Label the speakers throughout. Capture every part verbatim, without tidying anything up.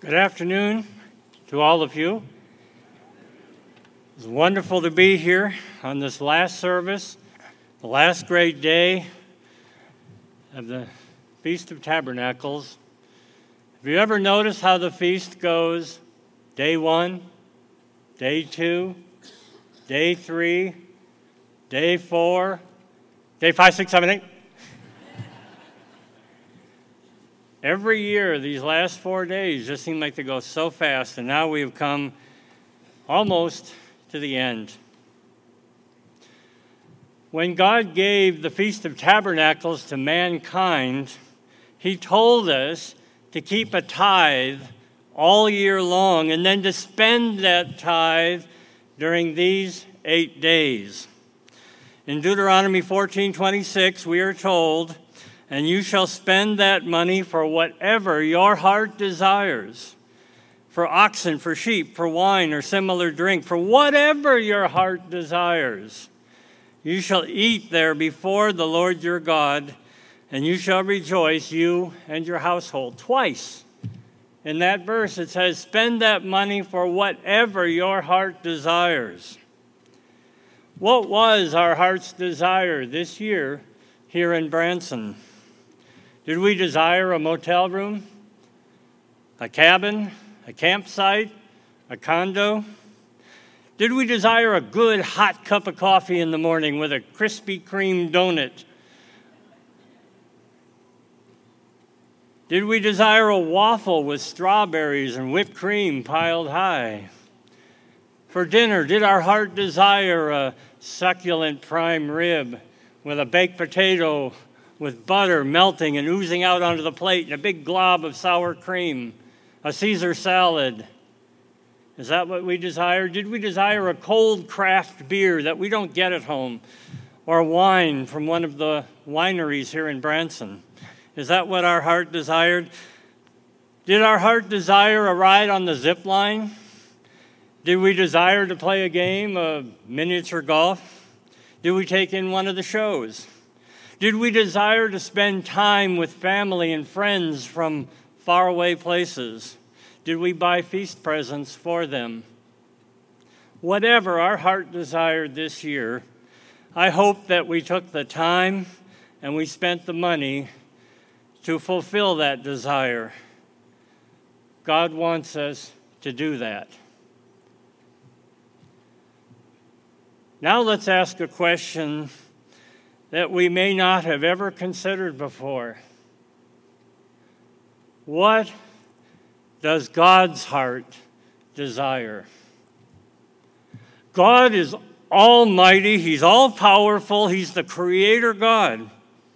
Speaker 1: Good afternoon to all of you. It's wonderful to be here on this last service, the last great day of the Feast of Tabernacles. Have you ever noticed how the feast goes? Day one, day two, day three, day four, day five, six, seven, eight. Every year, these last four days just seem like they go so fast, and now we've come almost to the end. When God gave the Feast of Tabernacles to mankind, He told us to keep a tithe all year long and then to spend that tithe during these eight days. In Deuteronomy fourteen twenty-six, we are told, "And you shall spend that money for whatever your heart desires, for oxen, for sheep, for wine or similar drink, for whatever your heart desires. You shall eat there before the Lord your God, and you shall rejoice, you and your household." Twice in that verse it says, spend that money for whatever your heart desires. What was our heart's desire this year here in Branson? Did we desire a motel room, a cabin, a campsite, a condo? Did we desire a good hot cup of coffee in the morning with a Krispy Kreme donut? Did we desire a waffle with strawberries and whipped cream piled high? For dinner, did our heart desire a succulent prime rib with a baked potato with butter melting and oozing out onto the plate and a big glob of sour cream, a Caesar salad? Is that what we desire? Did we desire a cold craft beer that we don't get at home, or wine from one of the wineries here in Branson? Is that what our heart desired? Did our heart desire a ride on the zip line? Did we desire to play a game of miniature golf? Did we take in one of the shows? Did we desire to spend time with family and friends from faraway places? Did we buy feast presents for them? Whatever our heart desired this year, I hope that we took the time and we spent the money to fulfill that desire. God wants us to do that. Now let's ask a question that we may not have ever considered before. What does God's heart desire? God is almighty. He's all-powerful. He's the creator God.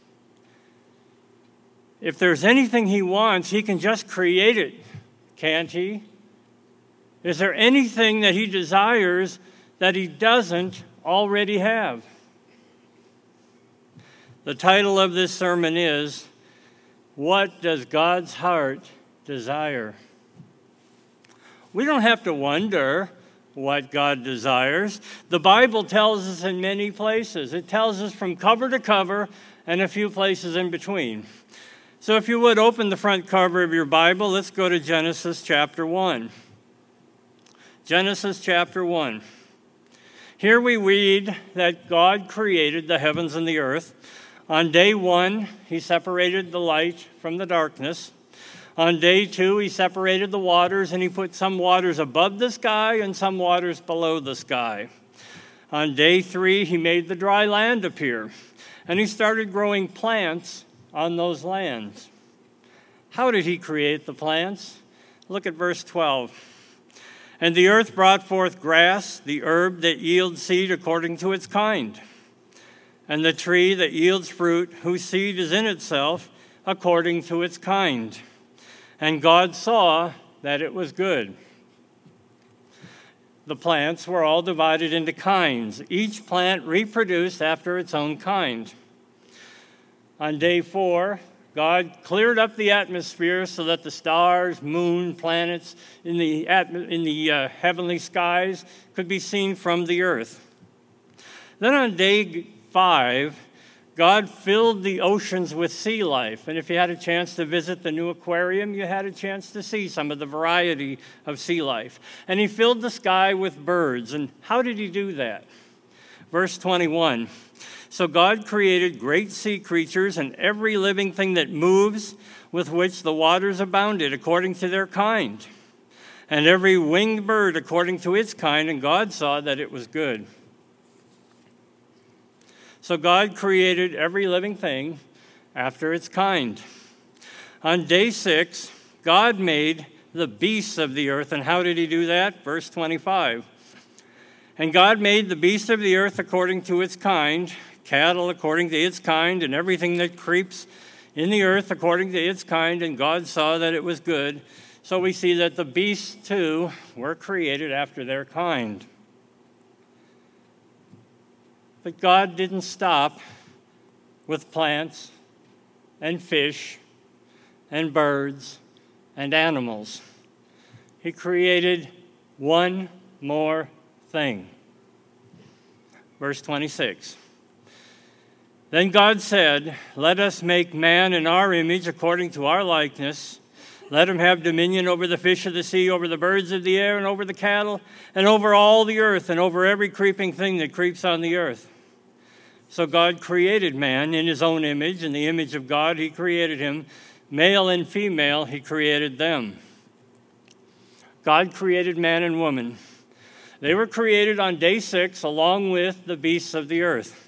Speaker 1: If there's anything He wants, He can just create it, can't He? Is there anything that He desires that He doesn't already have? The title of this sermon is, What Does God's Heart Desire? We don't have to wonder what God desires. The Bible tells us in many places. It tells us from cover to cover and a few places in between. So if you would, open the front cover of your Bible. Let's go to Genesis chapter one. Genesis chapter one. Here we read that God created the heavens and the earth. On day one, He separated the light from the darkness. On day two, He separated the waters, and He put some waters above the sky and some waters below the sky. On day three, He made the dry land appear, and He started growing plants on those lands. How did He create the plants? Look at verse twelve. And the earth brought forth grass, the herb that yields seed according to its kind, and the tree that yields fruit, whose seed is in itself, according to its kind. And God saw that it was good. The plants were all divided into kinds. Each plant reproduced after its own kind. On day four, God cleared up the atmosphere so that the stars, moon, planets in the, atmo- in the uh, heavenly skies could be seen from the earth. Then on day five, God filled the oceans with sea life. And if you had a chance to visit the new aquarium, you had a chance to see some of the variety of sea life. And he filled the sky with birds. And how did he do that? Verse twenty-one. So God created great sea creatures and every living thing that moves, with which the waters abounded according to their kind, and every winged bird according to its kind, and God saw that it was good. So God created every living thing after its kind. On day six, God made the beasts of the earth, and how did he do that? Verse twenty-five. And God made the beasts of the earth according to its kind, cattle according to its kind, and everything that creeps in the earth according to its kind, and God saw that it was good. So we see that the beasts, too, were created after their kind. But God didn't stop with plants and fish and birds and animals. He created one more thing. Verse twenty-six. Then God said, "Let us make man in our image according to our likeness. Let him have dominion over the fish of the sea, over the birds of the air, and over the cattle, and over all the earth, and over every creeping thing that creeps on the earth." So God created man in his own image. In the image of God he created him. Male and female he created them. God created man and woman. They were created on day six along with the beasts of the earth.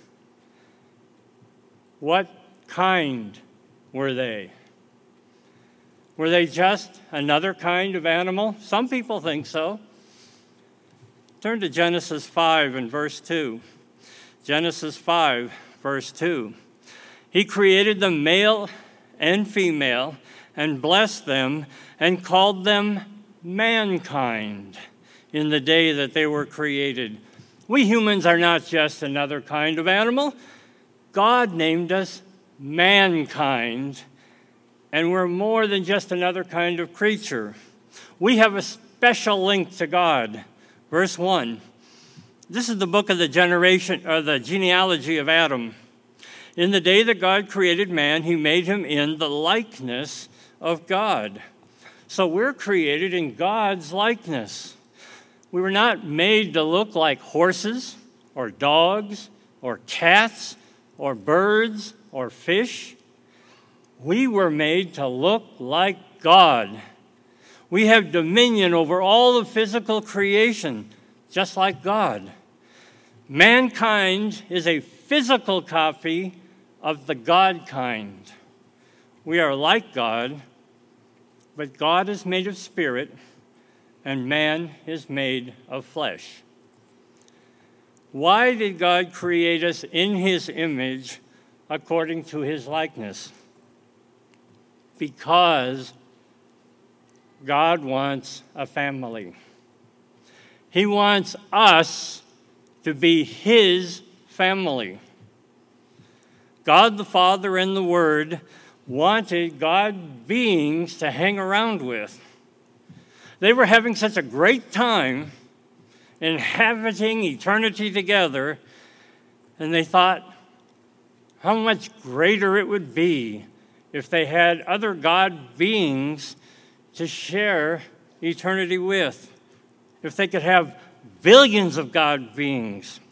Speaker 1: What kind were they? Were they just another kind of animal? Some people think so. Turn to Genesis five and verse two. Genesis five, verse two. He created them male and female and blessed them and called them mankind in the day that they were created. We humans are not just another kind of animal. God named us mankind, and we're more than just another kind of creature. We have a special link to God. Verse one. This is the book of the generation or the genealogy of Adam. In the day that God created man, he made him in the likeness of God. So we're created in God's likeness. We were not made to look like horses or dogs or cats or birds or fish. We were made to look like God. We have dominion over all of physical creation, just like God. Mankind is a physical copy of the God kind. We are like God, but God is made of spirit, and man is made of flesh. Why did God create us in his image according to his likeness? Because God wants a family. He wants us to be his family. God the Father and the Word wanted God beings to hang around with. They were having such a great time inhabiting eternity together, and they thought how much greater it would be if they had other God beings to share eternity with, if they could have billions of God beings.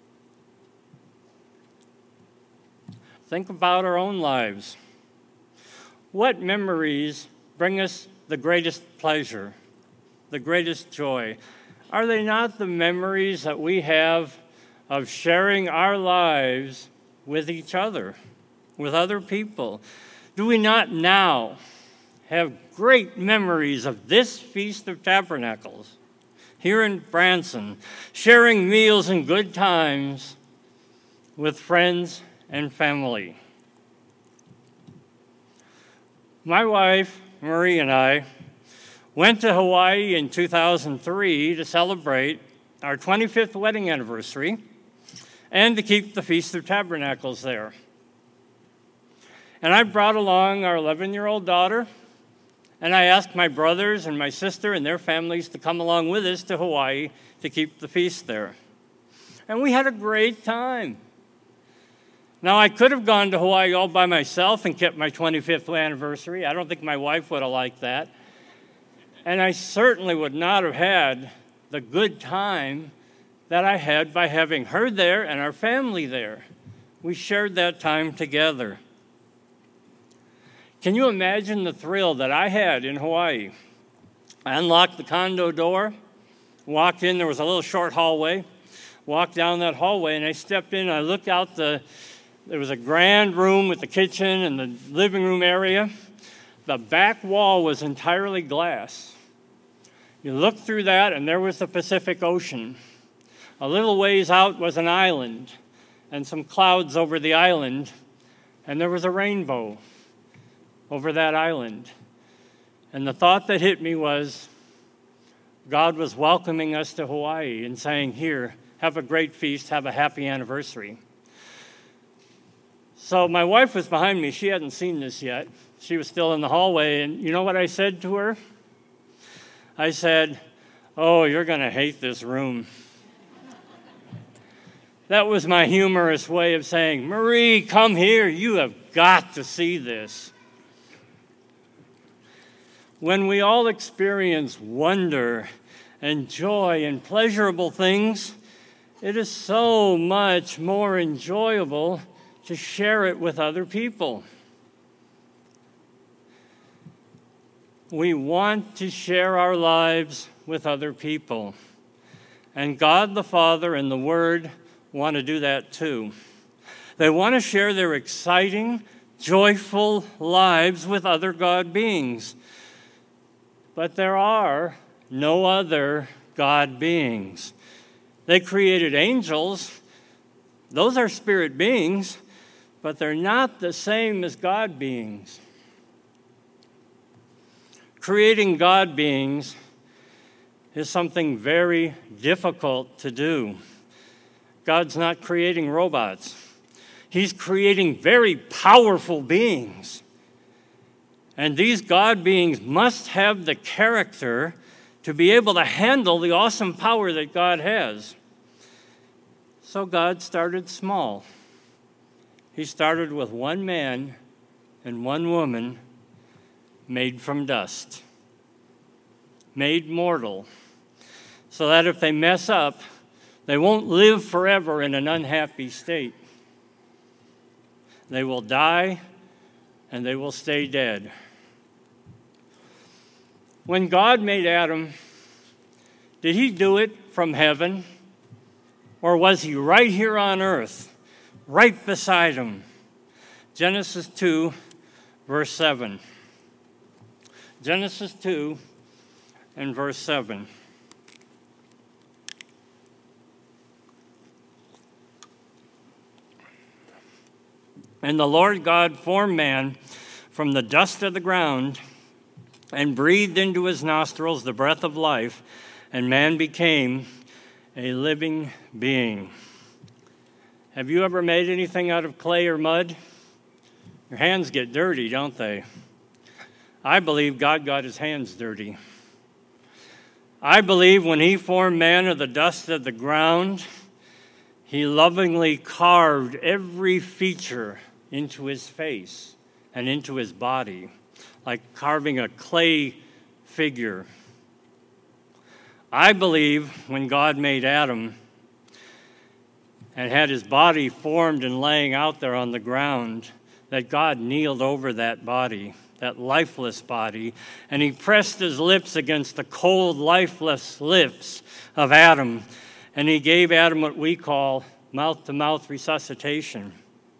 Speaker 1: Think about our own lives. What memories bring us the greatest pleasure, the greatest joy? Are they not the memories that we have of sharing our lives with each other, with other people? Do we not now have great memories of this Feast of Tabernacles here in Branson, sharing meals and good times with friends and family? My wife, Marie, and I went to Hawaii in two thousand three to celebrate our twenty-fifth wedding anniversary and to keep the Feast of Tabernacles there. And I brought along our eleven-year-old daughter, and I asked my brothers and my sister and their families to come along with us to Hawaii to keep the feast there. And we had a great time. Now, I could have gone to Hawaii all by myself and kept my twenty-fifth anniversary. I don't think my wife would have liked that. And I certainly would not have had the good time that I had by having her there and our family there. We shared that time together. Can you imagine the thrill that I had in Hawaii? I unlocked the condo door, walked in, there was a little short hallway, walked down that hallway, and I stepped in, and I looked out the, there was a grand room with the kitchen and the living room area. The back wall was entirely glass. You looked through that, and there was the Pacific Ocean. A little ways out was an island, and some clouds over the island, and there was a rainbow over that island. And the thought that hit me was, God was welcoming us to Hawaii and saying, here, have a great feast, have a happy anniversary. So my wife was behind me. She hadn't seen this yet. She was still in the hallway, and you know what I said to her? I said, oh, you're going to hate this room. That was my humorous way of saying, Marie, come here. You have got to see this. When we all experience wonder and joy and pleasurable things, it is so much more enjoyable to share it with other people. We want to share our lives with other people. And God the Father and the Word want to do that too. They want to share their exciting, joyful lives with other God beings. But there are no other God beings. They created angels. Those are spirit beings, but they're not the same as God beings. Creating God beings is something very difficult to do. God's not creating robots. He's creating very powerful beings. And these God beings must have the character to be able to handle the awesome power that God has. So God started small. He started with one man and one woman made from dust, made mortal, so that if they mess up, they won't live forever in an unhappy state. They will die and they will stay dead. When God made Adam, did he do it from heaven? Or was he right here on earth, right beside him? Genesis two, verse seven. Genesis two and verse seven. And the Lord God formed man from the dust of the ground and breathed into his nostrils the breath of life, and man became a living being. Have you ever made anything out of clay or mud? Your hands get dirty, don't they? I believe God got his hands dirty. I believe when he formed man of the dust of the ground, he lovingly carved every feature into his face and into his body, like carving a clay figure. I believe when God made Adam and had his body formed and laying out there on the ground, that God kneeled over that body, that lifeless body, and he pressed his lips against the cold, lifeless lips of Adam, and he gave Adam what we call mouth-to-mouth resuscitation.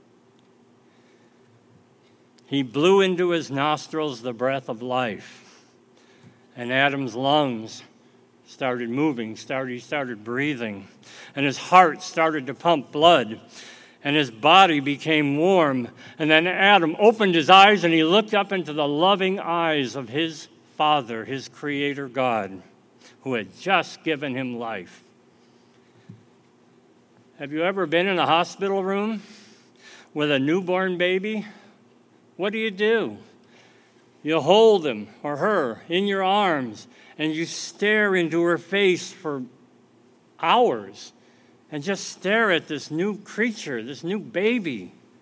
Speaker 1: He blew into his nostrils the breath of life, and Adam's lungs started moving, started, he started breathing, and his heart started to pump blood, and his body became warm. And then Adam opened his eyes, and he looked up into the loving eyes of his Father, his Creator God, who had just given him life. Have you ever been in a hospital room with a newborn baby? What do you do? You hold him or her in your arms, and you stare into her face for hours and just stare at this new creature, this new baby.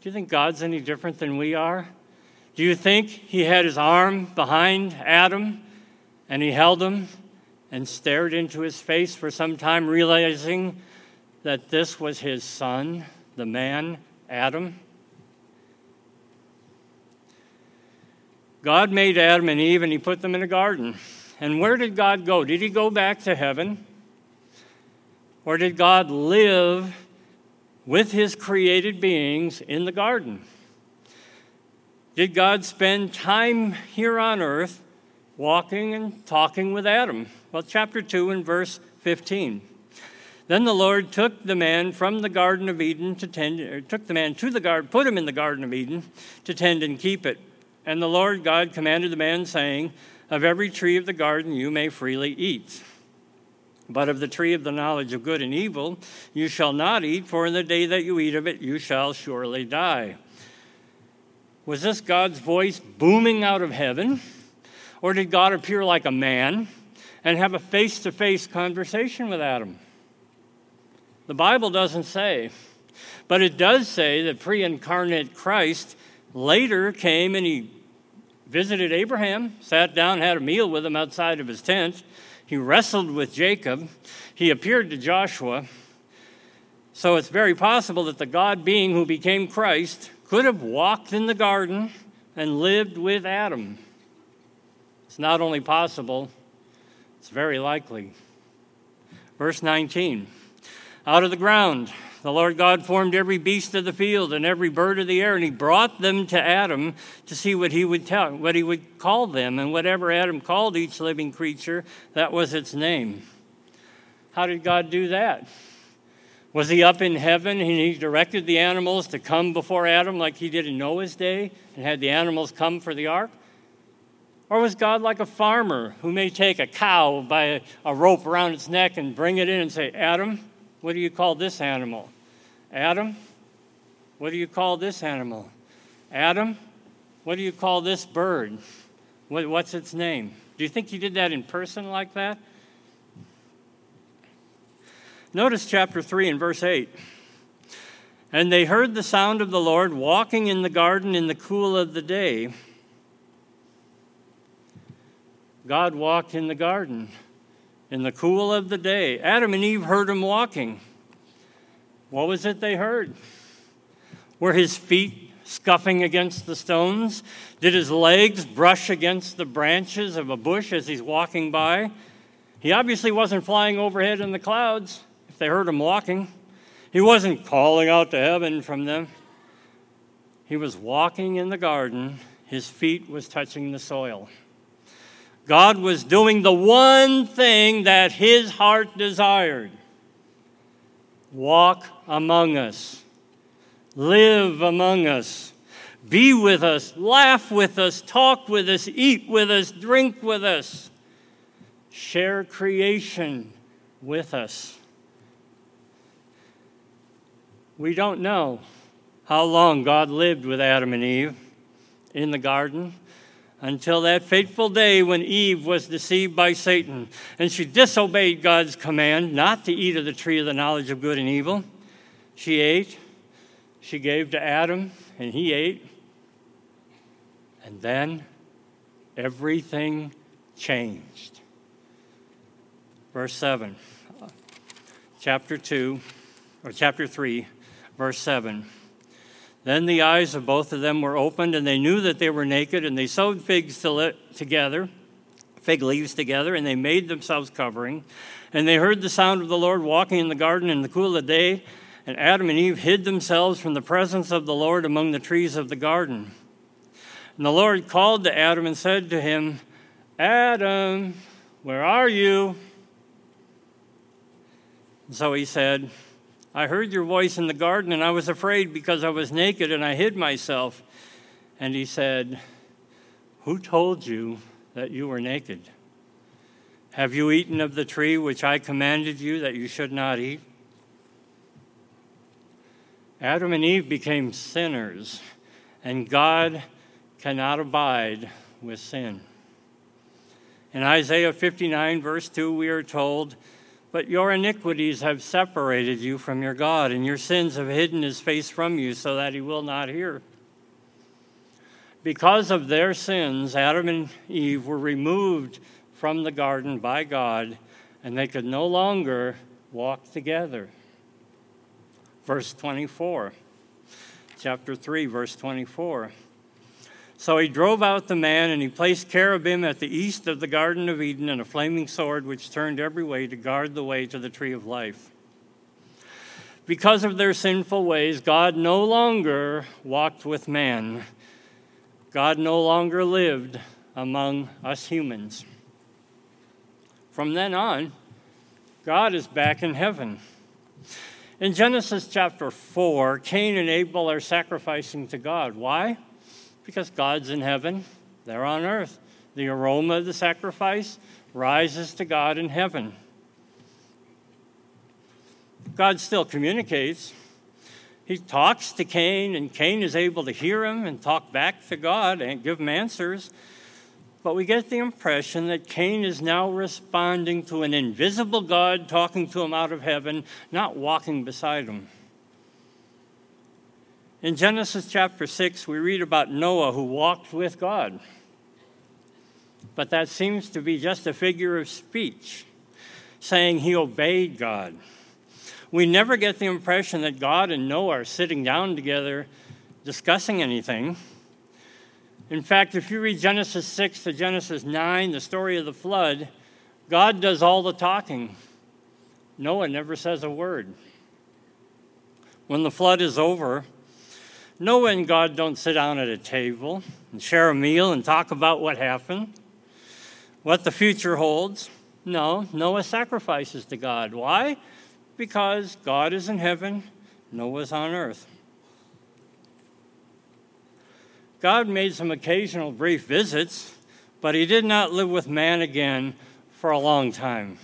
Speaker 1: Do you think God's any different than we are? Do you think he had his arm behind Adam and he held him and stared into his face for some time, realizing that this was his son, the man, Adam? God made Adam and Eve and he put them in a garden. And where did God go? Did he go back to heaven? Or did God live with his created beings in the garden? Did God spend time here on earth walking and talking with Adam? Well, chapter two and verse fifteen. Then the Lord took the man from the Garden of Eden to tend, or took the man to the garden, put him in the Garden of Eden to tend and keep it. And the Lord God commanded the man, saying, of every tree of the garden you may freely eat. But of the tree of the knowledge of good and evil you shall not eat, for in the day that you eat of it you shall surely die. Was this God's voice booming out of heaven? Or did God appear like a man and have a face-to-face conversation with Adam? The Bible doesn't say, but it does say that pre-incarnate Christ later came and he visited Abraham, sat down, had a meal with him outside of his tent. He wrestled with Jacob. He appeared to Joshua. So it's very possible that the God being who became Christ could have walked in the garden and lived with Adam. It's not only possible, it's very likely. Verse nineteen, out of the ground the Lord God formed every beast of the field and every bird of the air, and he brought them to Adam to see what he would tell, what he would call them. And whatever Adam called each living creature, that was its name. How did God do that? Was he up in heaven and he directed the animals to come before Adam like he did in Noah's day and had the animals come for the ark? Or was God like a farmer who may take a cow by a, a rope around its neck and bring it in and say, Adam, what do you call this animal? Adam, what do you call this animal? Adam, what do you call this bird? What, what's its name? Do you think he did that in person like that? Notice chapter three and verse eight. And they heard the sound of the Lord walking in the garden in the cool of the day. God walked in the garden in the cool of the day. Adam and Eve heard him walking. What was it they heard? Were his feet scuffing against the stones? Did his legs brush against the branches of a bush as he's walking by? He obviously wasn't flying overhead in the clouds if they heard him walking. He wasn't calling out to heaven from them. He was walking in the garden. His feet was touching the soil. God was doing the one thing that his heart desired. Walk among us. Live among us. Be with us. Laugh with us. Talk with us. Eat with us. Drink with us. Share creation with us. We don't know how long God lived with Adam and Eve in the garden until that fateful day when Eve was deceived by Satan and she disobeyed God's command not to eat of the tree of the knowledge of good and evil. She ate, she gave to Adam, and he ate. And then everything changed. Verse seven, chapter two, or chapter three, verse seven. Then the eyes of both of them were opened, and they knew that they were naked, and they sewed figs together, fig leaves together, and they made themselves covering. And they heard the sound of the Lord walking in the garden in the cool of the day, and Adam and Eve hid themselves from the presence of the Lord among the trees of the garden. And the Lord called to Adam and said to him, Adam, where are you? And so he said, I heard your voice in the garden, and I was afraid because I was naked, and I hid myself. And he said, who told you that you were naked? Have you eaten of the tree which I commanded you that you should not eat? Adam and Eve became sinners, and God cannot abide with sin. In Isaiah fifty-nine, verse two, we are told, But your iniquities have separated you from your God, and your sins have hidden his face from you so that he will not hear. Because of their sins, Adam and Eve were removed from the garden by God, and they could no longer walk together. Verse twenty-four, chapter three, verse twenty-four. So he drove out the man, and he placed cherubim at the east of the Garden of Eden, and a flaming sword which turned every way to guard the way to the tree of life. Because of their sinful ways, God no longer walked with man. God no longer lived among us humans. From then on, God is back in heaven. In Genesis chapter four, Cain and Abel are sacrificing to God. Why? Because God's in heaven, they're on earth. The aroma of the sacrifice rises to God in heaven. God still communicates. He talks to Cain, and Cain is able to hear him and talk back to God and give him answers. But we get the impression that Cain is now responding to an invisible God talking to him out of heaven, not walking beside him. In Genesis chapter six, we read about Noah who walked with God. But that seems to be just a figure of speech, saying he obeyed God. We never get the impression that God and Noah are sitting down together discussing anything. In fact, if you read Genesis six to Genesis nine, the story of the flood, God does all the talking. Noah never says a word. When the flood is over, Noah and God don't sit down at a table and share a meal and talk about what happened, what the future holds. No, Noah sacrifices to God. Why? Because God is in heaven, Noah's on earth. God made some occasional brief visits, but he did not live with man again for a long time.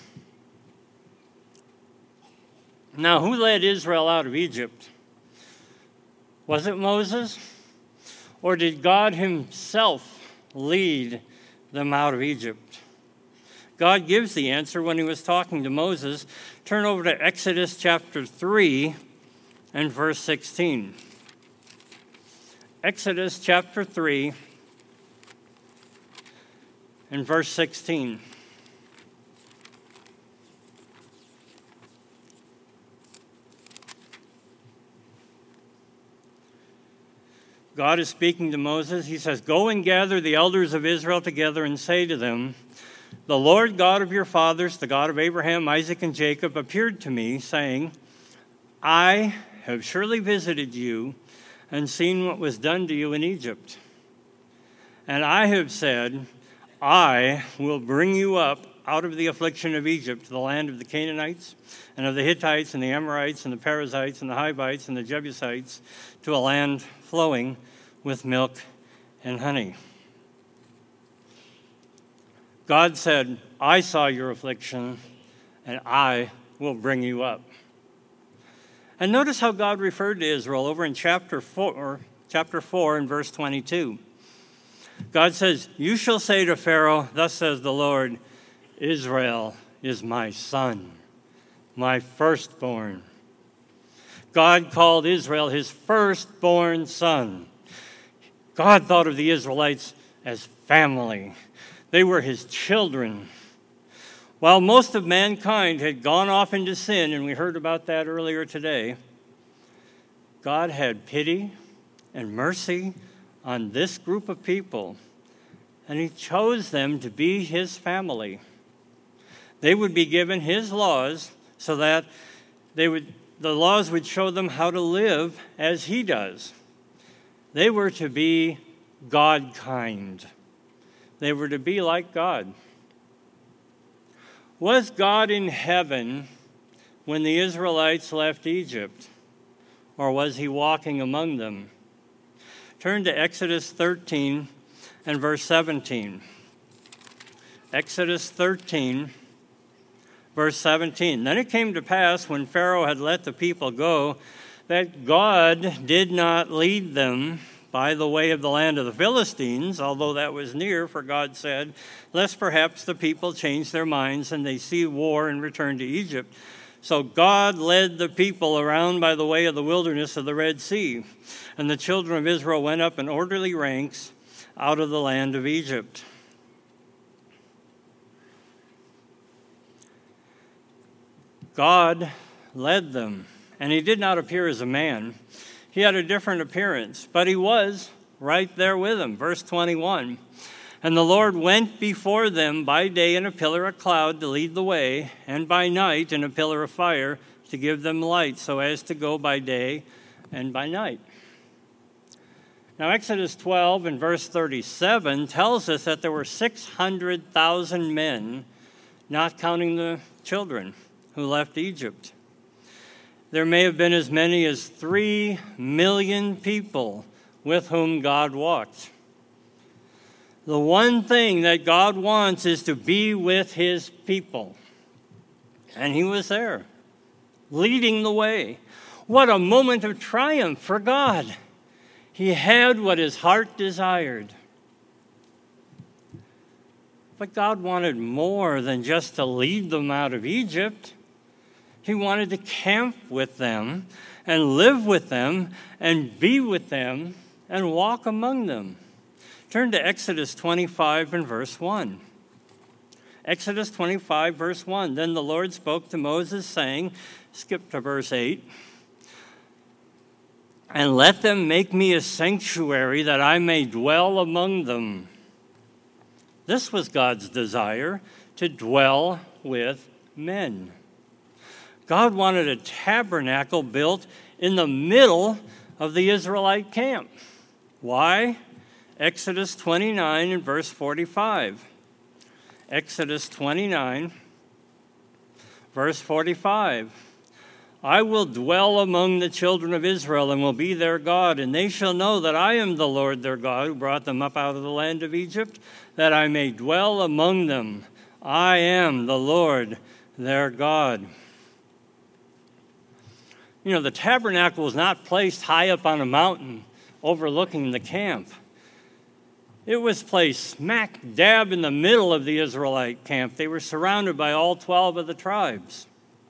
Speaker 1: Now, who led Israel out of Egypt? Was it Moses? Or did God himself lead them out of Egypt? God gives the answer when he was talking to Moses. Turn over to Exodus chapter three and verse sixteen. Exodus chapter three and verse sixteen. God is speaking to Moses. He says, "Go and gather the elders of Israel together and say to them, the Lord God of your fathers, the God of Abraham, Isaac, and Jacob, appeared to me, saying, I have surely visited you and seen what was done to you in Egypt. And I have said, I will bring you up out of the affliction of Egypt to the land of the Canaanites and of the Hittites and the Amorites and the Perizzites and the Hivites and the Jebusites, to a land flowing with milk and honey." God said, I saw your affliction, and I will bring you up. And notice how God referred to Israel over in chapter four, chapter four and verse twenty-two. God says, you shall say to Pharaoh, thus says the Lord, Israel is my son, my firstborn. God called Israel his firstborn son. God thought of the Israelites as family. They were his children. While most of mankind had gone off into sin, and we heard about that earlier today, God had pity and mercy on this group of people, and he chose them to be his family. They would be given his laws so that they would, the laws would show them how to live as he does. They were to be God-kind. They were to be like God. Was God in heaven when the Israelites left Egypt, or was he walking among them? Turn to Exodus thirteen and verse seventeen. Exodus thirteen, verse seventeen. Then it came to pass, when Pharaoh had let the people go, that God did not lead them by the way of the land of the Philistines, although that was near, for God said, lest perhaps the people change their minds and they see war and return to Egypt. So God led the people around by the way of the wilderness of the Red Sea, and the children of Israel went up in orderly ranks out of the land of Egypt. God led them, and he did not appear as a man. He had a different appearance, but he was right there with them. Verse twenty-one, and the Lord went before them by day in a pillar of cloud to lead the way, and by night in a pillar of fire to give them light, so as to go by day and by night. Now, Exodus twelve and verse thirty-seven tells us that there were six hundred thousand men, not counting the children, who left Egypt. There may have been as many as three million people with whom God walked. The one thing that God wants is to be with his people. And he was there, leading the way. What a moment of triumph for God. He had what his heart desired. But God wanted more than just to lead them out of Egypt. He wanted to camp with them and live with them and be with them and walk among them. Turn to Exodus twenty-five and verse one. Exodus twenty-five, verse one. Then the Lord spoke to Moses, saying, skip to verse eight, and let them make me a sanctuary that I may dwell among them. This was God's desire, to dwell with men. God wanted a tabernacle built in the middle of the Israelite camp. Why? Exodus twenty-nine and verse forty-five. Exodus twenty-nine, verse forty-five. I will dwell among the children of Israel and will be their God, and they shall know that I am the Lord their God who brought them up out of the land of Egypt, that I may dwell among them. I am the Lord their God. You know, the tabernacle was not placed high up on a mountain overlooking the camp. It was placed smack dab in the middle of the Israelite camp. They were surrounded by all twelve of the tribes.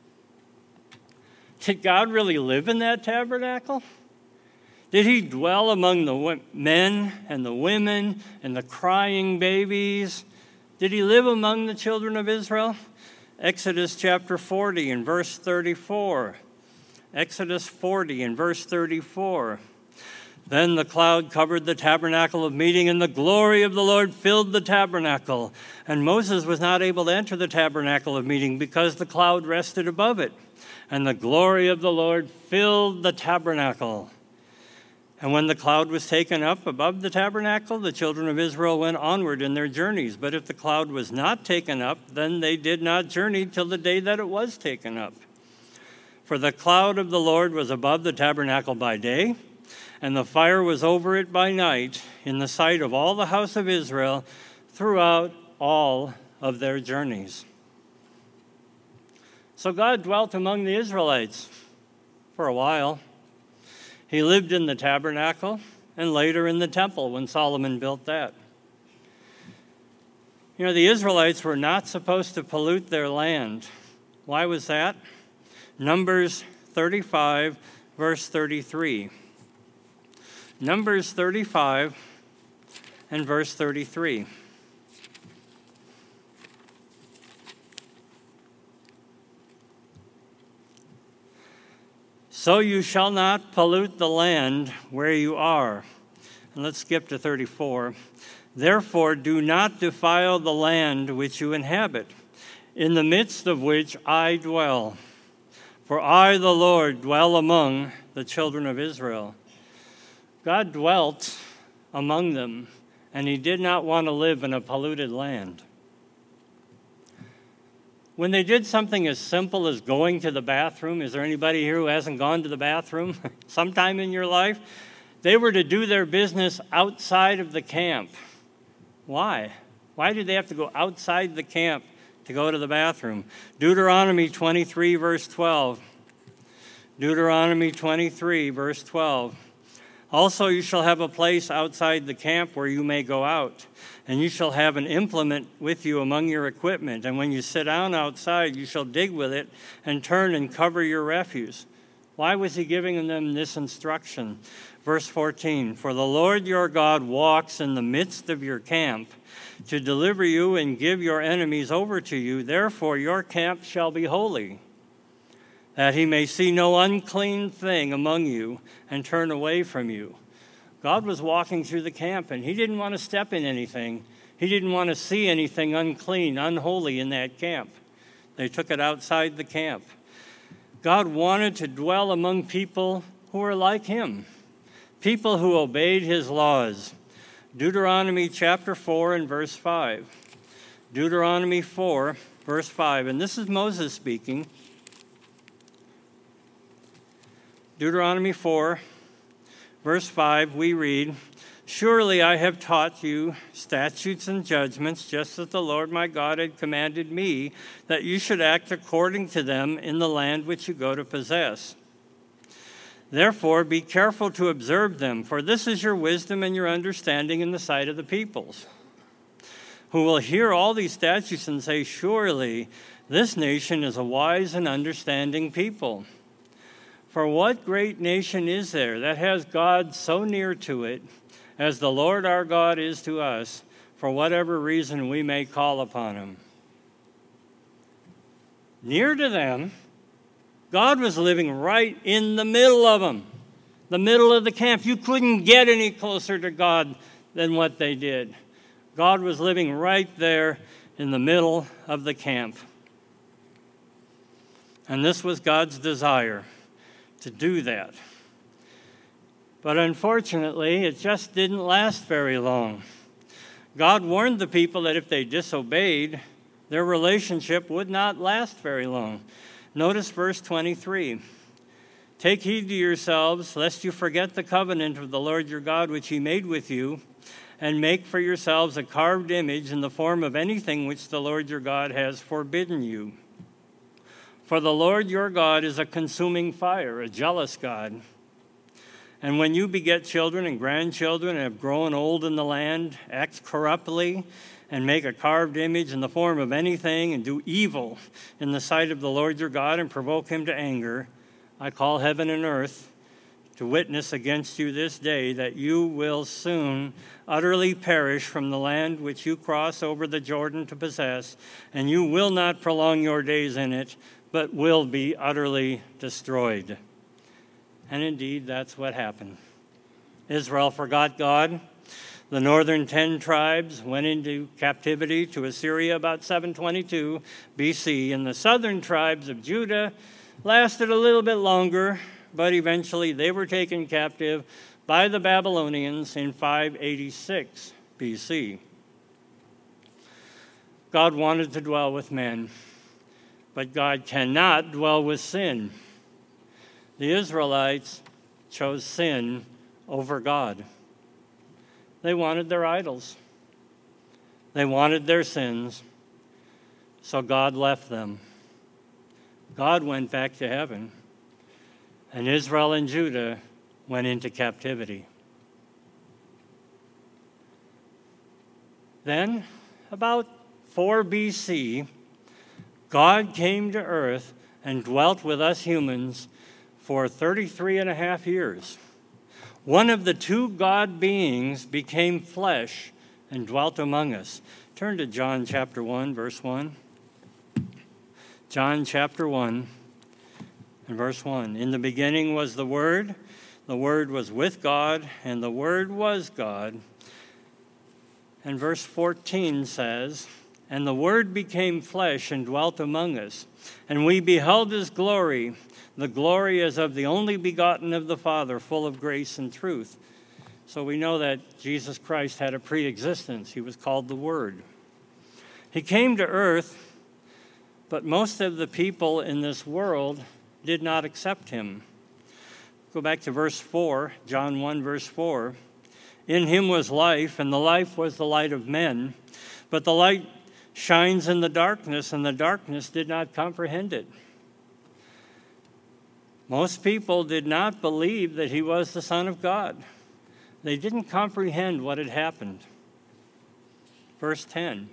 Speaker 1: Did God really live in that tabernacle? Did he dwell among the men and the women and the crying babies? Did he live among the children of Israel? Exodus chapter forty and verse thirty-four. Exodus forty and verse thirty-four. Then the cloud covered the tabernacle of meeting, and the glory of the Lord filled the tabernacle. And Moses was not able to enter the tabernacle of meeting because the cloud rested above it. And the glory of the Lord filled the tabernacle. And when the cloud was taken up above the tabernacle, the children of Israel went onward in their journeys. But if the cloud was not taken up, then they did not journey till the day that it was taken up. For the cloud of the Lord was above the tabernacle by day, and the fire was over it by night, in the sight of all the house of Israel throughout all of their journeys. So God dwelt among the Israelites for a while. He lived in the tabernacle and later in the temple when Solomon built that. You know, the Israelites were not supposed to pollute their land. Why was that? Numbers thirty-five, verse thirty-three. Numbers thirty-five and verse thirty-three. So you shall not pollute the land where you are. And let's skip to thirty-four. Therefore, do not defile the land which you inhabit, in the midst of which I dwell. For I, the Lord, dwell among the children of Israel. God dwelt among them, and he did not want to live in a polluted land. When they did something as simple as going to the bathroom, is there anybody here who hasn't gone to the bathroom sometime in your life? They were to do their business outside of the camp. Why? Why did they have to go outside the camp to go to the bathroom? Deuteronomy twenty-three, verse twelve. Deuteronomy twenty-three, verse twelve. Also you shall have a place outside the camp where you may go out, and you shall have an implement with you among your equipment. And when you sit down outside, you shall dig with it and turn and cover your refuse. Why was he giving them this instruction? Verse fourteen, for the Lord your God walks in the midst of your camp to deliver you and give your enemies over to you. Therefore your camp shall be holy, that he may see no unclean thing among you and turn away from you. God was walking through the camp, and he didn't want to step in anything. He didn't want to see anything unclean, unholy in that camp. They took it outside the camp. God wanted to dwell among people who were like him, people who obeyed his laws. Deuteronomy chapter four and verse five. Deuteronomy four, verse five, and this is Moses speaking. Deuteronomy four, verse five, we read, surely I have taught you statutes and judgments, just as the Lord my God had commanded me, that you should act according to them in the land which you go to possess. Therefore be careful to observe them, for this is your wisdom and your understanding in the sight of the peoples, who will hear all these statutes and say, surely this nation is a wise and understanding people. For what great nation is there that has God so near to it as the Lord our God is to us, for whatever reason we may call upon him? Near to them, God was living right in the middle of them, the middle of the camp. You couldn't get any closer to God than what they did. God was living right there in the middle of the camp. And this was God's desire, to do that. But unfortunately, it just didn't last very long. God warned the people that if they disobeyed, their relationship would not last very long. Notice verse twenty-three. Take heed to yourselves, lest you forget the covenant of the Lord your God, which he made with you, and make for yourselves a carved image in the form of anything which the Lord your God has forbidden you. For the Lord your God is a consuming fire, a jealous God. And when you beget children and grandchildren and have grown old in the land, act corruptly, and make a carved image in the form of anything, and do evil in the sight of the Lord your God, and provoke him to anger, I call heaven and earth to witness against you this day that you will soon utterly perish from the land which you cross over the Jordan to possess, and you will not prolong your days in it, but will be utterly destroyed. And indeed, that's what happened. Israel forgot God. The northern ten tribes went into captivity to Assyria about seven twenty-two B C, and the southern tribes of Judah lasted a little bit longer, but eventually they were taken captive by the Babylonians in five eighty-six B C. God wanted to dwell with men, but God cannot dwell with sin. The Israelites chose sin over God. They wanted their idols. They wanted their sins, so God left them. God went back to heaven, and Israel and Judah went into captivity. Then, about four B C, God came to earth and dwelt with us humans for thirty-three and a half years. One of the two God beings became flesh and dwelt among us. Turn to John chapter one, verse one. John chapter one and verse one. In the beginning was the Word. The Word was with God, and the Word was God. And verse fourteen says, and the Word became flesh and dwelt among us, and we beheld his glory, the glory as of the only begotten of the Father, full of grace and truth. So we know that Jesus Christ had a pre-existence. He was called the Word. He came to earth, but most of the people in this world did not accept him. Go back to verse four, John one, verse four. In him was life, and the life was the light of men. But the light shines in the darkness, and the darkness did not comprehend it. Most people did not believe that he was the Son of God. They didn't comprehend what had happened. Verse ten.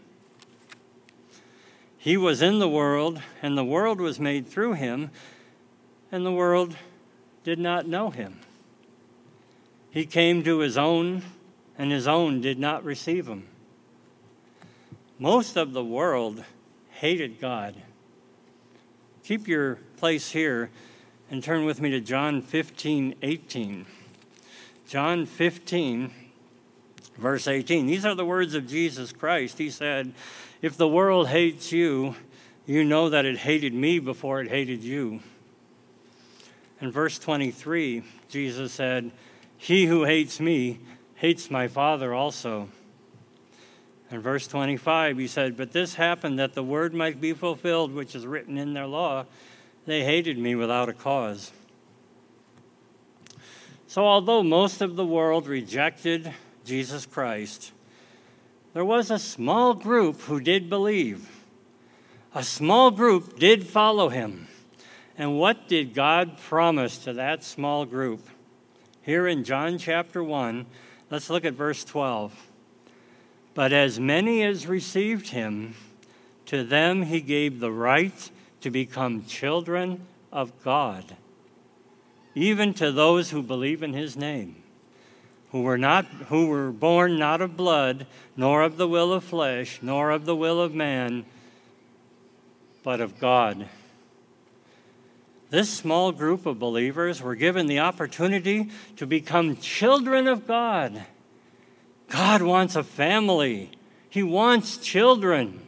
Speaker 1: He was in the world, and the world was made through him, and the world did not know him. He came to his own, and his own did not receive him. Most of the world hated God. Keep your place here and turn with me to John fifteen eighteen. John fifteen, verse eighteen. These are the words of Jesus Christ. He said, "If the world hates you, you know that it hated me before it hated you." In verse twenty-three, Jesus said, "He who hates me hates my Father also." In verse twenty-five, he said, "But this happened that the word might be fulfilled, which is written in their law. They hated me without a cause." So although most of the world rejected Jesus Christ, there was a small group who did believe. A small group did follow him. And what did God promise to that small group? Here in John chapter one, let's look at verse twelve. "But as many as received him, to them he gave the right to become children of God, even to those who believe in his name, who were not who were born not of blood, nor of the will of flesh, nor of the will of man, but of God." This small group of believers were given the opportunity to become children of God. God wants a family. He wants children.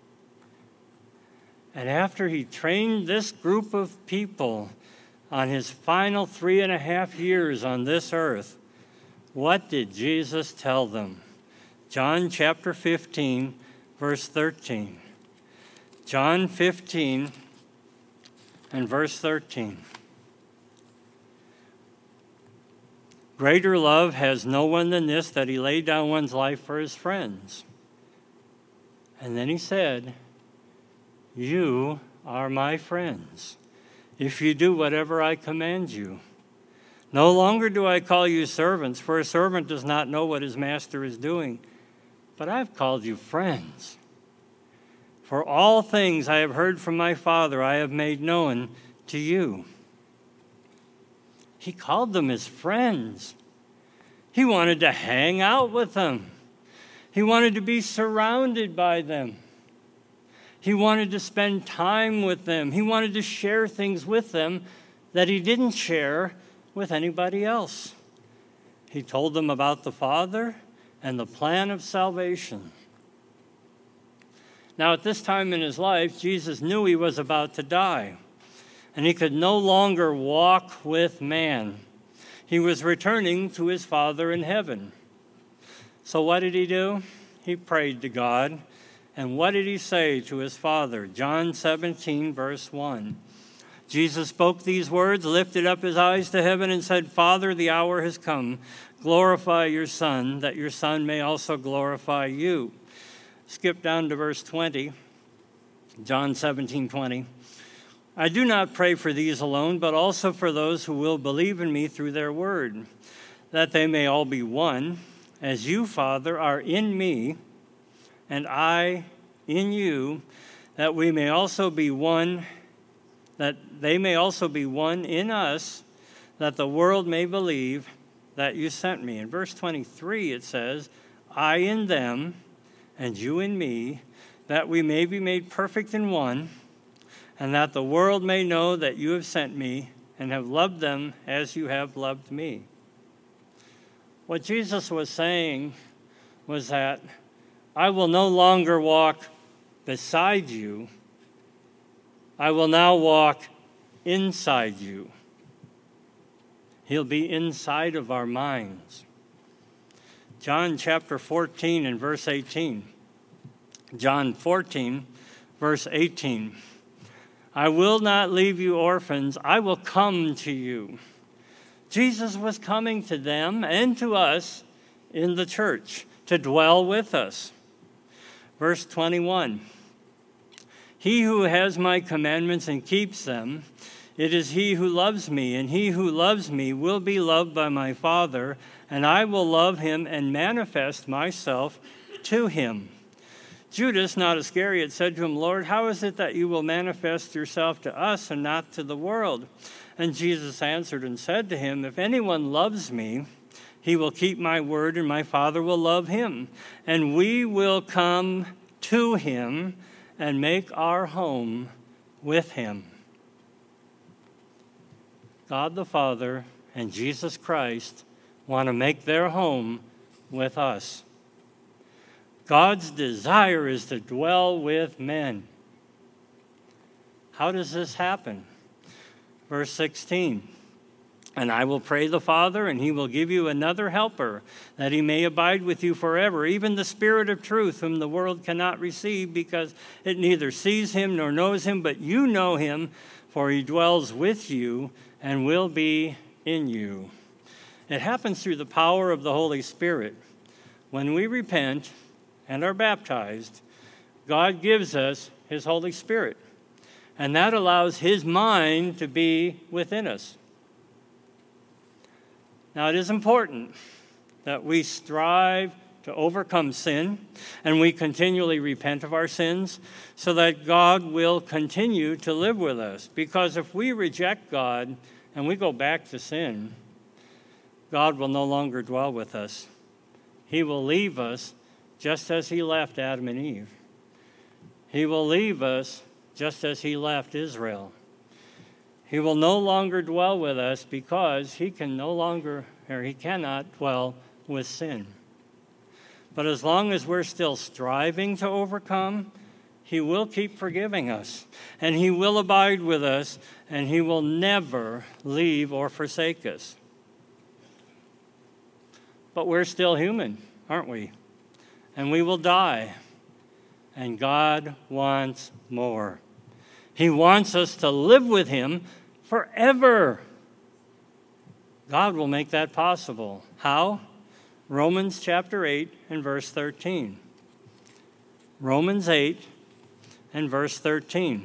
Speaker 1: And after he trained this group of people on his final three and a half years on this earth, what did Jesus tell them? John chapter fifteen, verse thirteen. John fifteen and verse thirteen. "Greater love has no one than this, that he laid down one's life for his friends." And then he said, "You are my friends, if you do whatever I command you. No longer do I call you servants, for a servant does not know what his master is doing, but I've called you friends. For all things I have heard from my Father I have made known to you." He called them his friends. He wanted to hang out with them. He wanted to be surrounded by them. He wanted to spend time with them. He wanted to share things with them that he didn't share with anybody else. He told them about the Father and the plan of salvation. Now, at this time in his life, Jesus knew he was about to die, and he could no longer walk with man. He was returning to his Father in heaven. So what did he do? He prayed to God. And what did he say to his Father? John seventeen, verse one. Jesus spoke these words, lifted up his eyes to heaven, and said, "Father, the hour has come. Glorify your Son, that your Son may also glorify you." Skip down to verse twenty, John seventeen, twenty. "I do not pray for these alone, but also for those who will believe in me through their word, that they may all be one, as you, Father, are in me, and I in you, that we may also be one, that they may also be one in us, that the world may believe that you sent me." In verse twenty-three it says, "I in them, and you in me, that we may be made perfect in one, and that the world may know that you have sent me and have loved them as you have loved me." What Jesus was saying was that I will no longer walk beside you. I will now walk inside you. He'll be inside of our minds. John chapter fourteen and verse eighteen. John fourteen, verse eighteen. "I will not leave you orphans. I will come to you." Jesus was coming to them and to us in the church to dwell with us. Verse twenty-one. "He who has my commandments and keeps them, it is he who loves me, and he who loves me will be loved by my Father, and I will love him and manifest myself to him." Judas, not Iscariot, said to him, "Lord, how is it that you will manifest yourself to us and not to the world?" And Jesus answered and said to him, "If anyone loves me, he will keep my word, and my Father will love him, and we will come to him and make our home with him." God the Father and Jesus Christ want to make their home with us. God's desire is to dwell with men. How does this happen? Verse sixteen, "And I will pray the Father, and he will give you another helper, that he may abide with you forever, even the Spirit of truth, whom the world cannot receive, because it neither sees him nor knows him, but you know him, for he dwells with you and will be in you." It happens through the power of the Holy Spirit. When we repent and are baptized, God gives us his Holy Spirit, and that allows his mind to be within us. Now, it is important that we strive to overcome sin, and we continually repent of our sins, so that God will continue to live with us. Because if we reject God and we go back to sin, God will no longer dwell with us. He will leave us just as he left Adam and Eve. He will leave us just as he left Israel. He will no longer dwell with us because he can no longer, or he cannot dwell with sin. But as long as we're still striving to overcome, he will keep forgiving us, and he will abide with us, and he will never leave or forsake us. But we're still human, aren't we? And we will die. And God wants more. He wants us to live with him forever. God will make that possible. How? Romans chapter eight and verse thirteen. Romans eight and verse thirteen.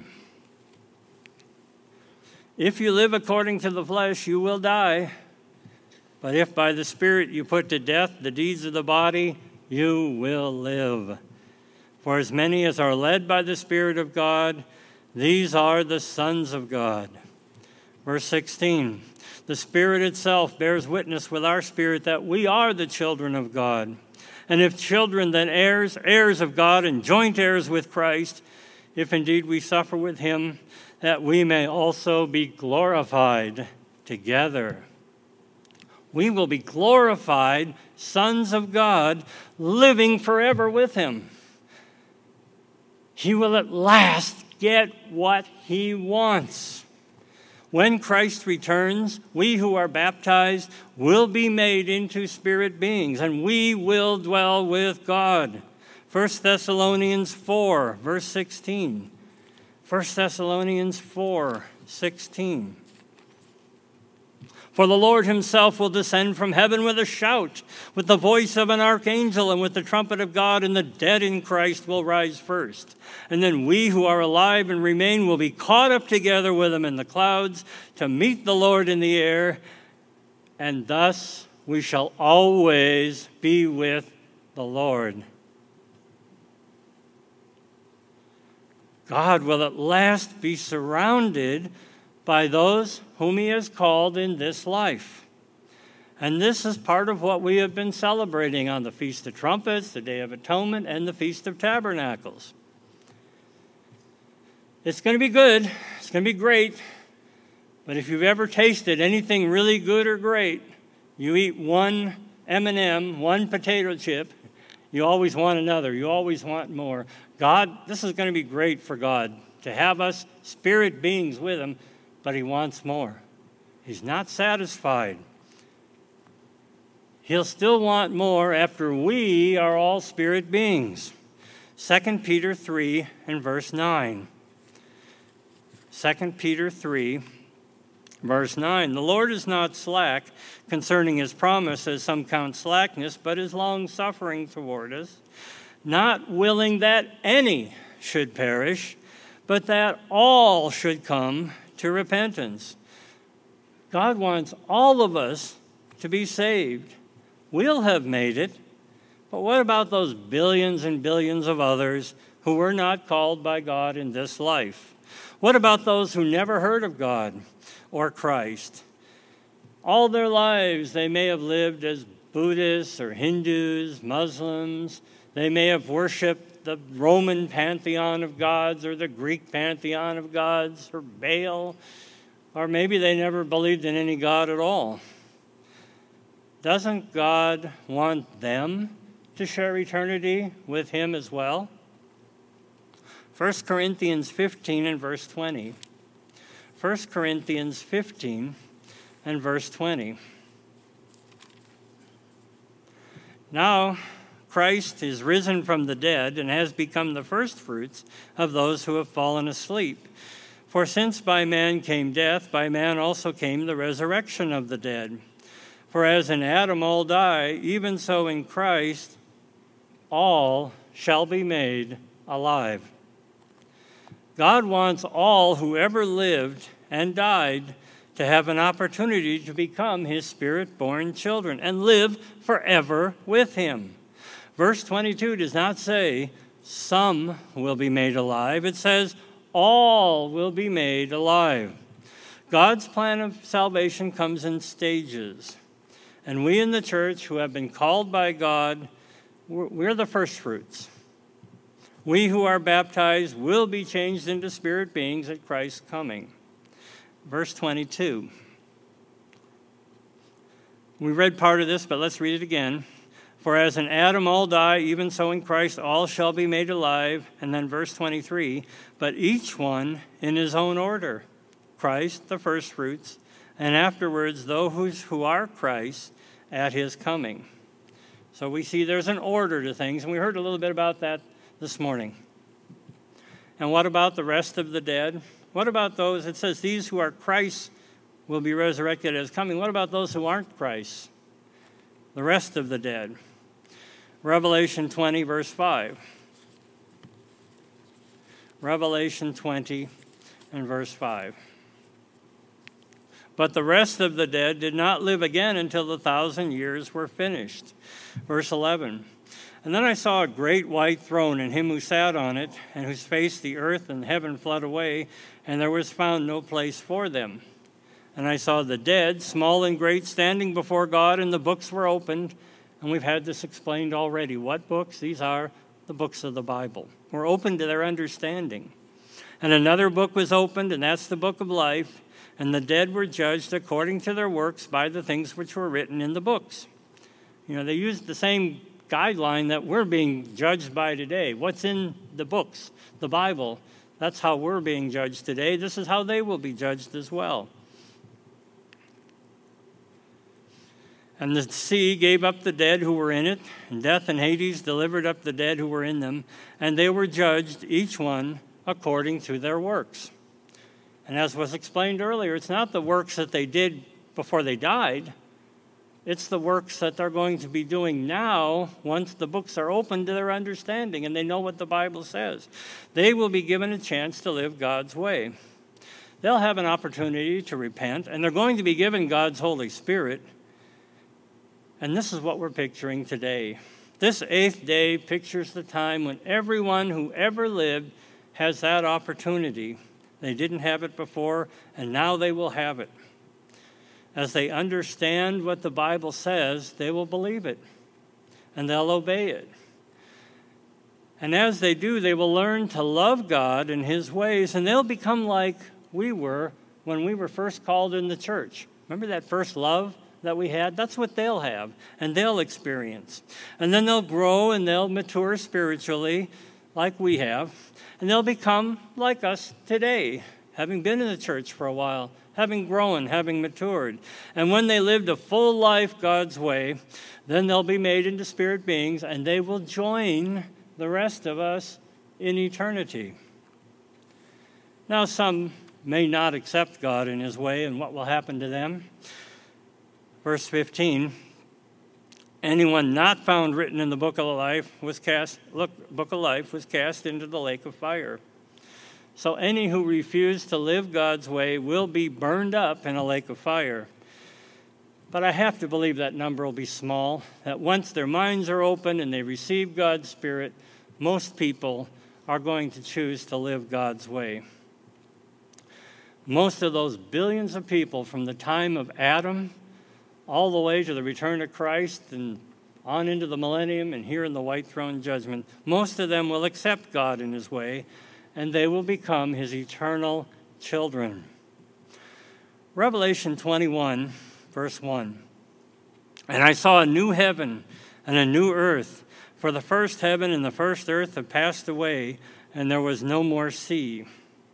Speaker 1: "If you live according to the flesh, you will die. But if by the Spirit you put to death the deeds of the body, you will live. For as many as are led by the Spirit of God, these are the sons of God." Verse sixteen, "The Spirit itself bears witness with our spirit that we are the children of God. And if children, then heirs, heirs of God and joint heirs with Christ, if indeed we suffer with him, that we may also be glorified together." We will be glorified sons of God, living forever with him. He will at last get what he wants. When Christ returns, we who are baptized will be made into spirit beings, and we will dwell with God. First Thessalonians four, verse sixteen. First Thessalonians four, sixteen. "For the Lord himself will descend from heaven with a shout, with the voice of an archangel, and with the trumpet of God, and the dead in Christ will rise first. And then we who are alive and remain will be caught up together with them in the clouds to meet the Lord in the air, and thus we shall always be with the Lord." God will at last be surrounded by those whom he has called in this life. And this is part of what we have been celebrating on the Feast of Trumpets, the Day of Atonement, and the Feast of Tabernacles. It's going to be good. It's going to be great. But if you've ever tasted anything really good or great, you eat one M and M, one potato chip, you always want another. You always want more. God, this is going to be great for God to have us spirit beings with him, but he wants more. He's not satisfied. He'll still want more after we are all spirit beings. Second Peter three and verse nine. Second Peter three, verse nine. "The Lord is not slack concerning his promise, as some count slackness, but is long-suffering toward us, not willing that any should perish, but that all should come to repentance." God wants all of us to be saved. we'll have made it. But what about those billions and billions of others who were not called by God in this life? What about those who never heard of God or Christ? All their lives they may have lived as Buddhists or Hindus, Muslims. They may have worshiped the Roman pantheon of gods or the Greek pantheon of gods or Baal, or maybe they never believed in any God at all. Doesn't God want them to share eternity with him as well? First Corinthians fifteen and verse twenty. First Corinthians fifteen and verse twenty. Now, Christ is risen from the dead and has become the firstfruits of those who have fallen asleep. For since by man came death, by man also came the resurrection of the dead. For as in Adam all die, even so in Christ all shall be made alive. God wants all who ever lived and died to have an opportunity to become his Spirit-born children and live forever with him. Verse twenty-two does not say some will be made alive. It says all will be made alive. God's plan of salvation comes in stages. And we in the church who have been called by God, we're the first fruits. We who are baptized will be changed into spirit beings at Christ's coming. Verse twenty-two. We read part of this, but let's read it again. For as in Adam all die, even so in Christ all shall be made alive. And then verse twenty-three, but each one in his own order. Christ, the firstfruits, and afterwards those who are Christ at his coming. So we see there's an order to things, and we heard a little bit about that this morning. And what about the rest of the dead? What about those? It says these who are Christ will be resurrected at his coming. What about those who aren't Christ? The rest of the dead. Revelation twenty, verse five. Revelation twenty and verse five. But the rest of the dead did not live again until the thousand years were finished. Verse eleven. And then I saw a great white throne, and him who sat on it, and whose face the earth and heaven fled away, and there was found no place for them. And I saw the dead, small and great, standing before God, and the books were opened. And we've had this explained already. What books? These are the books of the Bible. We're open to their understanding. And another book was opened, and that's the book of life. And the dead were judged according to their works by the things which were written in the books. You know, they used the same guideline that we're being judged by today. What's in the books, the Bible? That's how we're being judged today. This is how they will be judged as well. And the sea gave up the dead who were in it, and death and Hades delivered up the dead who were in them, and they were judged, each one according to their works. And as was explained earlier, it's not the works that they did before they died. It's the works that they're going to be doing now once the books are open to their understanding and they know what the Bible says. They will be given a chance to live God's way. They'll have an opportunity to repent, and they're going to be given God's Holy Spirit. And this is what we're picturing today. This eighth day pictures the time when everyone who ever lived has that opportunity. They didn't have it before, and now they will have it. As they understand what the Bible says, they will believe it, and they'll obey it. And as they do, they will learn to love God and his ways, and they'll become like we were when we were first called in the church. Remember that first love that we had? That's what they'll have, and they'll experience. And then they'll grow and they'll mature spiritually like we have, and they'll become like us today, having been in the church for a while, having grown, having matured. And when they lived a full life God's way, then they'll be made into spirit beings, and they will join the rest of us in eternity. Now, some may not accept God in his way, and what will happen to them? Verse fifteen, anyone not found written in the book of life was cast, look, book of life was cast into the lake of fire. So any who refuse to live God's way will be burned up in a lake of fire. But I have to believe that number will be small, that once their minds are open and they receive God's Spirit, most people are going to choose to live God's way. Most of those billions of people from the time of Adam all the way to the return of Christ and on into the millennium and here in the white throne judgment, most of them will accept God in his way, and they will become his eternal children. Revelation twenty-one, verse one. And I saw a new heaven and a new earth, for the first heaven and the first earth have passed away, and there was no more sea.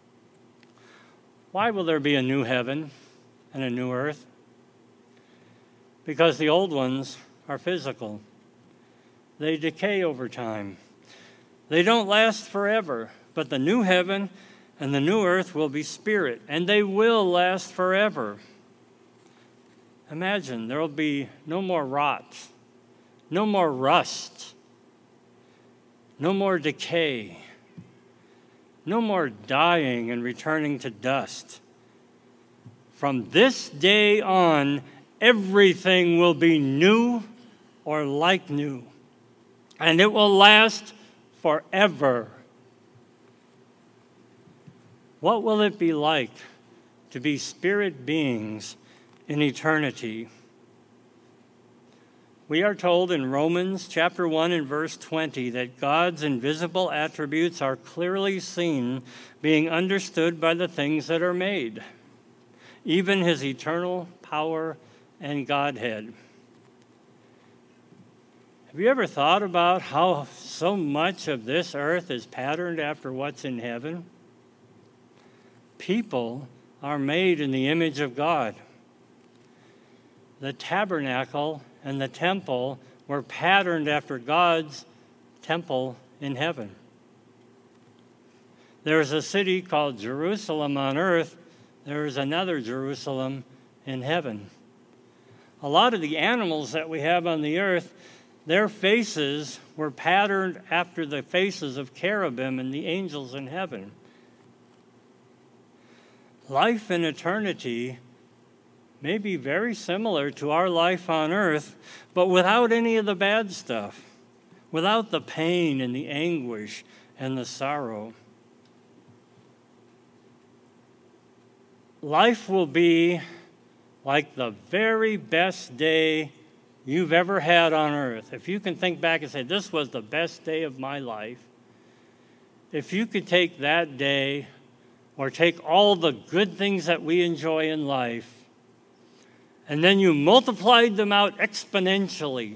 Speaker 1: Why will there be a new heaven and a new earth? Because the old ones are physical. They decay over time. They don't last forever, but the new heaven and the new earth will be spirit, and they will last forever. Imagine, there will be no more rot, no more rust, no more decay, no more dying and returning to dust. From this day on, everything will be new or like new, and it will last forever. What will it be like to be spirit beings in eternity? We are told in Romans chapter one and verse twenty that God's invisible attributes are clearly seen, being understood by the things that are made, even his eternal power and Godhead. Have you ever thought about how so much of this earth is patterned after what's in heaven? People are made in the image of God. The tabernacle and the temple were patterned after God's temple in heaven. There's a city called Jerusalem on earth. There is another Jerusalem in heaven. A lot of the animals that we have on the earth, their faces were patterned after the faces of cherubim and the angels in heaven. Life in eternity may be very similar to our life on earth, but without any of the bad stuff, without the pain and the anguish and the sorrow. Life will be like the very best day you've ever had on earth. If you can think back and say, this was the best day of my life, if you could take that day or take all the good things that we enjoy in life, and then you multiplied them out exponentially,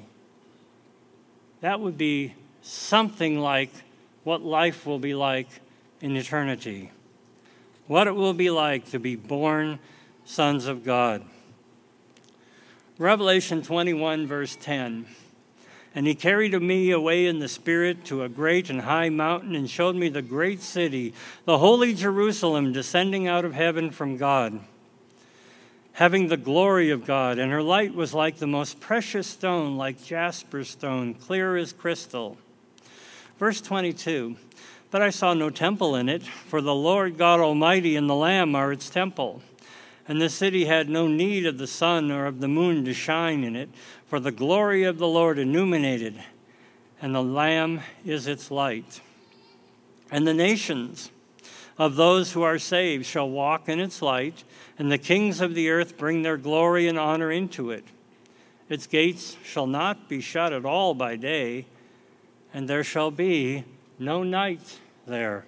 Speaker 1: that would be something like what life will be like in eternity. What it will be like to be born sons of God. Revelation twenty-one, verse ten. And he carried me away in the Spirit to a great and high mountain and showed me the great city, the holy Jerusalem, descending out of heaven from God, having the glory of God. And her light was like the most precious stone, like jasper stone, clear as crystal. Verse twenty-two. But I saw no temple in it, for the Lord God Almighty and the Lamb are its temple. And the city had no need of the sun or of the moon to shine in it, for the glory of the Lord illuminated, and the Lamb is its light. And the nations of those who are saved shall walk in its light, and the kings of the earth bring their glory and honor into it. Its gates shall not be shut at all by day, and there shall be no night there.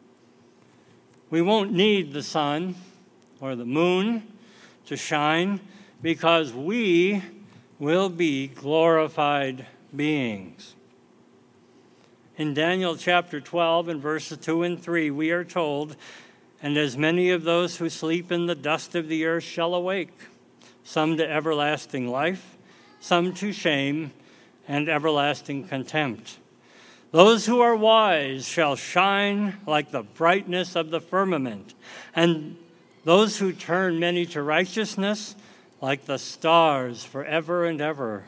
Speaker 1: We won't need the sun or the moon to shine, because we will be glorified beings. In Daniel chapter twelve and verses two and three, we are told, and as many of those who sleep in the dust of the earth shall awake, some to everlasting life, some to shame and everlasting contempt. Those who are wise shall shine like the brightness of the firmament, and those who turn many to righteousness like the stars forever and ever.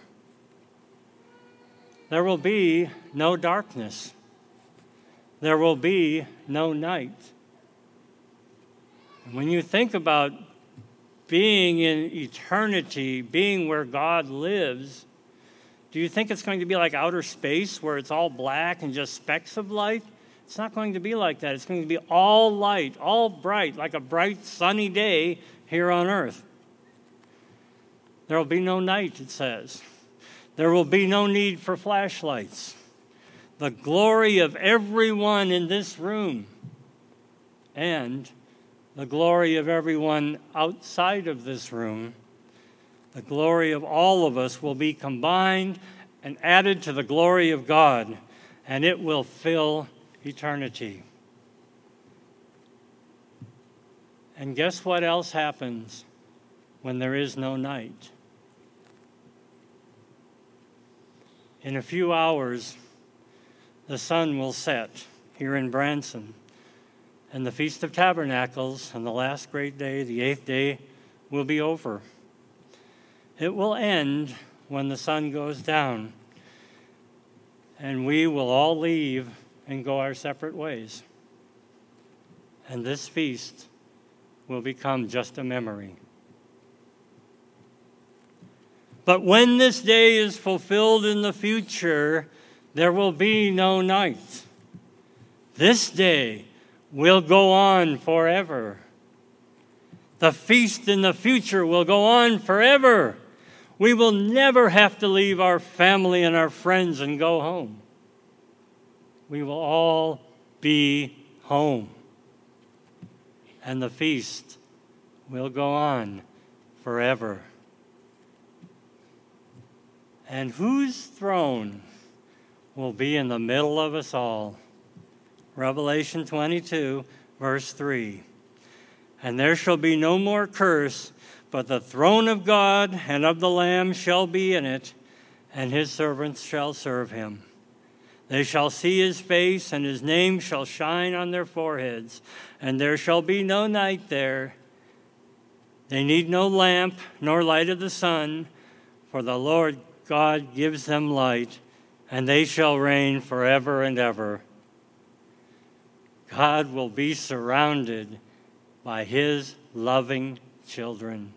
Speaker 1: There will be no darkness. There will be no night. And when you think about being in eternity, being where God lives, do you think it's going to be like outer space where it's all black and just specks of light? It's not going to be like that. It's going to be all light, all bright, like a bright sunny day here on earth. There will be no night, it says. There will be no need for flashlights. The glory of everyone in this room and the glory of everyone outside of this room, the glory of all of us will be combined and added to the glory of God, and it will fill eternity. And guess what else happens when there is no night? In a few hours, the sun will set here in Branson, and the Feast of Tabernacles and the last great day, the eighth day, will be over. It will end when the sun goes down, and we will all leave and go our separate ways. And this feast will become just a memory. But when this day is fulfilled in the future, there will be no night. This day will go on forever. The feast in the future will go on forever. We will never have to leave our family and our friends and go home. We will all be home. And the feast will go on forever. And whose throne will be in the middle of us all? Revelation twenty-two, verse three. And there shall be no more curse, but the throne of God and of the Lamb shall be in it, and his servants shall serve him. They shall see his face, and his name shall shine on their foreheads, and there shall be no night there. They need no lamp nor light of the sun, for the Lord God gives them light, and they shall reign forever and ever. God will be surrounded by his loving children.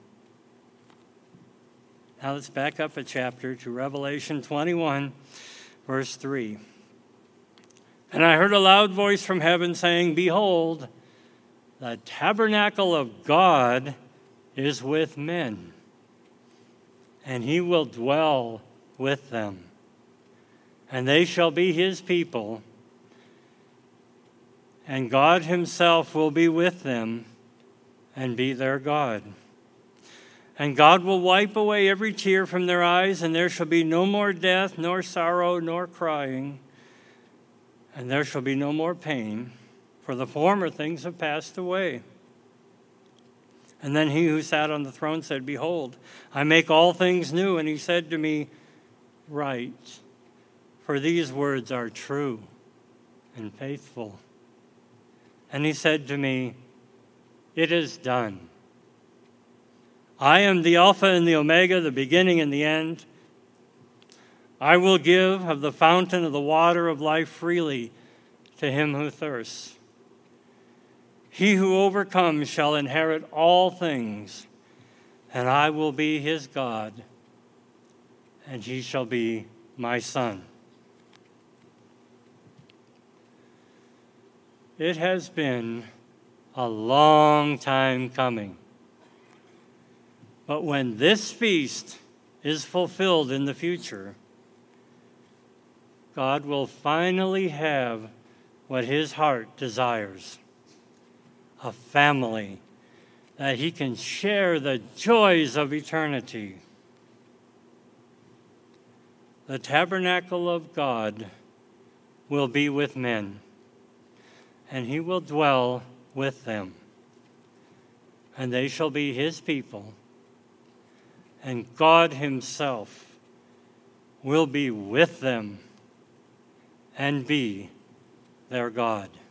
Speaker 1: Now let's back up a chapter to Revelation twenty-one, verse three. And I heard a loud voice from heaven saying, Behold, the tabernacle of God is with men, and he will dwell with them, and they shall be his people, and God himself will be with them and be their God. And God will wipe away every tear from their eyes, and there shall be no more death, nor sorrow, nor crying, and there shall be no more pain, for the former things have passed away. And then he who sat on the throne said, Behold, I make all things new. And he said to me, Write, for these words are true and faithful. And he said to me, It is done. I am the Alpha and the Omega, the beginning and the end. I will give of the fountain of the water of life freely to him who thirsts. He who overcomes shall inherit all things, and I will be his God, and he shall be my son. It has been a long time coming. But when this feast is fulfilled in the future, God will finally have what his heart desires. A family that he can share the joys of eternity. The tabernacle of God will be with men, and he will dwell with them, and they shall be his people, and God himself will be with them and be their God.